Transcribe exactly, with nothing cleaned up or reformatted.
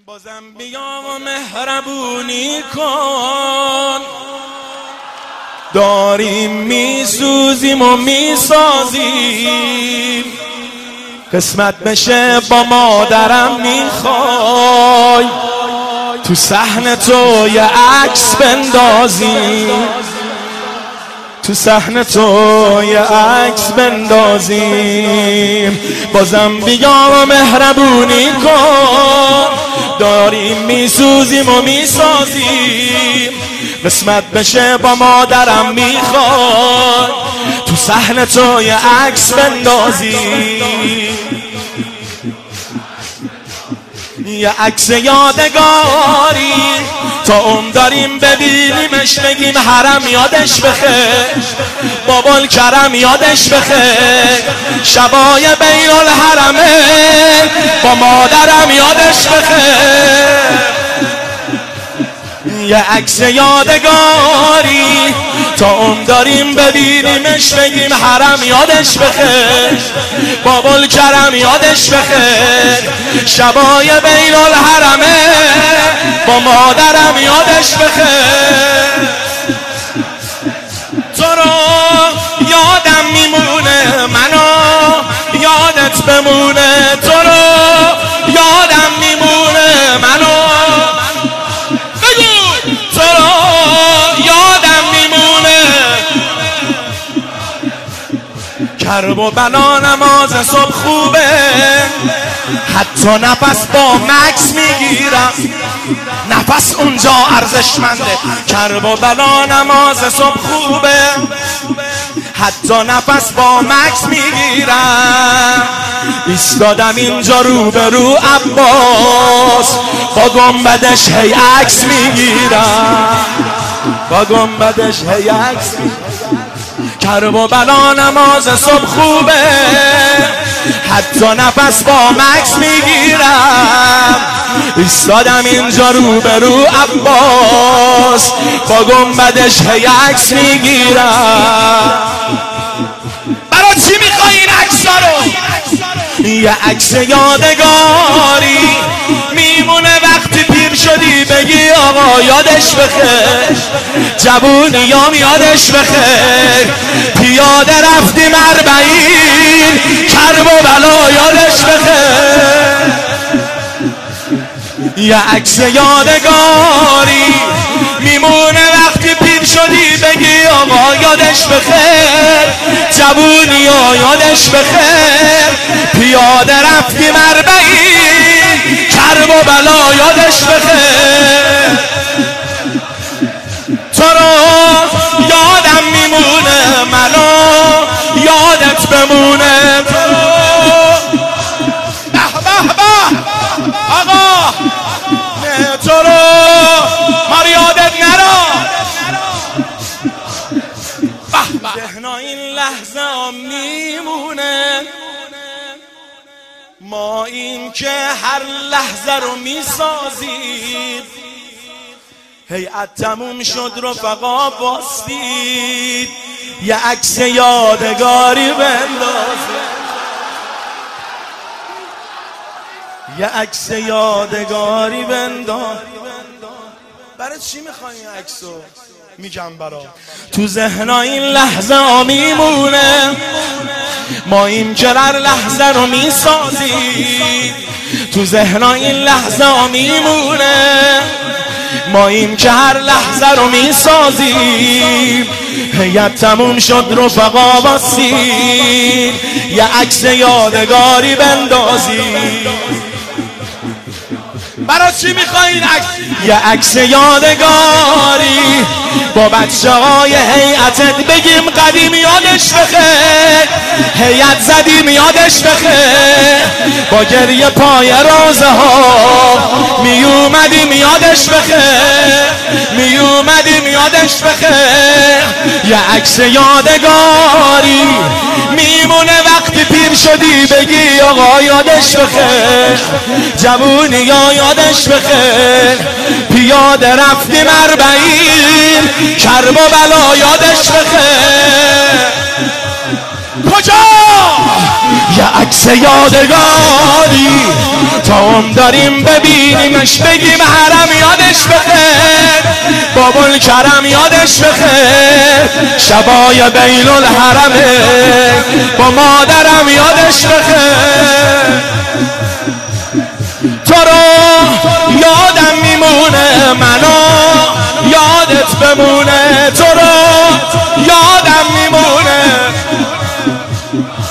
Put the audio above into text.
بازم بیا و مهربونی کن، داریم میسوزیم و میسازیم، قسمت بشه با مادرم میخوای تو صحن تو یه عکس بندازیم، تو صحن تو یه عکس بندازیم. بازم بیا و مهربونی کن، داریم میسوزیم و میسازیم، قسمت بشه با مادرم میخواد تو صحن تو یه عکس بندازیم، یه عکس یادگاری تا عمر داریم ببینیمش، بگیم حرم یادش بخیر، بابا کرم یادش بخیر، شبای بین الحرمه با مادرم یادش بخیر، یه عکس یادگاری تا عمر داریم ببینیمش، بگیم حرم یادش بخیر، بابا کرم یادش بخیر، شبای بین الحرمه با مادرم یادش بخیر. تو رو یادم میمونه، منو یادت بمونه، تو رو یادم میمونه، منو کرب و بلا نماز صبح خوبه، حتی نفس با مکس میگیرم، نفس اونجا ارزشمنده. کرب و بلا نماز صبح خوبه، حتی نفس با مکس میگیرم، ایستادم اینجا رو به رو عباس، با گنبدش هی عکس میگیرم، با گنبدش هی عکس میگیرم. کرب و بلا نماز صبح خوبه، حتی نفس با مکس میگیرم، ایستادم اینجا رو به رو عباس، با گنبدش هی عکس میگیرم. برای چی میخوای این عکسا رو؟ یه عکس یادگاری میمونه، وقتی پیر شدی بگی آقا یادش بخیر، جوونیام یادش بخیر، پیاده رفتیم اربعین، کرب و بلا یادش بخیر، یه عکس یادگاری میمونه، وقتی پیر شدی بگی آقا یادش بخیر، جوونی ها یادش بخیر، پیاده رفتیم اربعین، کرب و بلا یادش بخیر. تو رو یادم میمونه، منو یادت بمونه، تو رو به به به آقا نه، تو رو مار یادت نرا. ذهنا این لحظه هم میمونه، ما این که هر لحظه رو میسازیم، هیئت تموم شد رفقا باستید، یه عکس یادگاری بندازید، یه عکس یادگاری بنداز. برای چی میخوای این عکسو؟ میگم برا تو ذهنا این لحظه ها میمونه، ما این که هر لحظه رو میسازیم، تو ذهنا این لحظه ها میمونه، ما این که هر لحظه رو میسازیم، هیئت تموم شد رفقا باسیم، یه عکس یادگاری بندازیم. برای چی میخوای این عکس؟ یه عکس یادگاری با بچه های هیئتت، بگیم قدیم یادش بخیر، هیئت زدیم یادش بخیر، با گریه پای روزه ها میومدیم یادش بخیر، میومدیم یادش بخیر، یه عکس یادگاری میمونه، وقتی پیر شدی بگی آقا یادش بخیر، جوونی یا یادش بخیر، پیاده رفتیم اربعین، کرب و بلا یادش بخیر. کجا؟ یه عکس یادگاری تا هم داریم ببینیمش بگیم حرم یادش بخیر، بابل کرم یادش بخیر، شبای بین الحرمه با مادرم یادش بخیر. تو رو یادم میمونه منو یادت بمونه، تو رو یادم میمونه